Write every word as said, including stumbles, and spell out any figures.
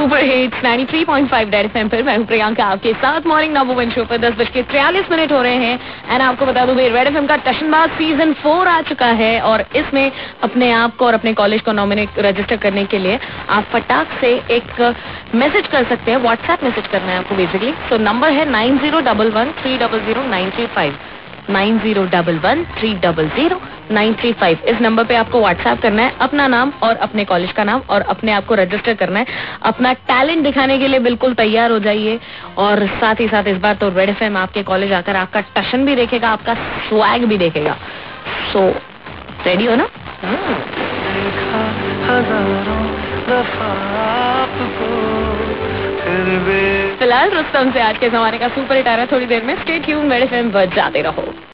Super hits ninety three point five Red FM पर मैं हूं प्रियंका आपके साथ मॉर्निंग नंबर वन शो पर दस बज के तिरालीस मिनट हो रहे हैं। एंड आपको बता दूं भाई रेड एफएम का टशनबाज सीजन फोर आ चुका है और इसमें अपने आप को और अपने कॉलेज को नॉमिनेट रजिस्टर करने के लिए आप फटाक से एक मैसेज कर सकते हैं। व्हाट्सएप मैसेज करना है आपको बेसिकली। तो नंबर है nine zero one one three zero zero nine three five nine zero one one three zero zero nine three five. इस नंबर पे आपको व्हाट्सएप करना है अपना नाम और अपने कॉलेज का नाम और अपने आप को रजिस्टर करना है। अपना टैलेंट दिखाने के लिए बिल्कुल तैयार हो जाइए। और साथ ही साथ इस बार तो रेड एफएम आपके कॉलेज आकर आपका टशन भी देखेगा, आपका स्वैग भी देखेगा। सो रेडी हो ना? फिलहाल रुस्तम से आज के जमाने का सुपर हिट आ रहा है थोड़ी देर में। स्टे ट्यून्ड, रेड एफएम बजाते रहो।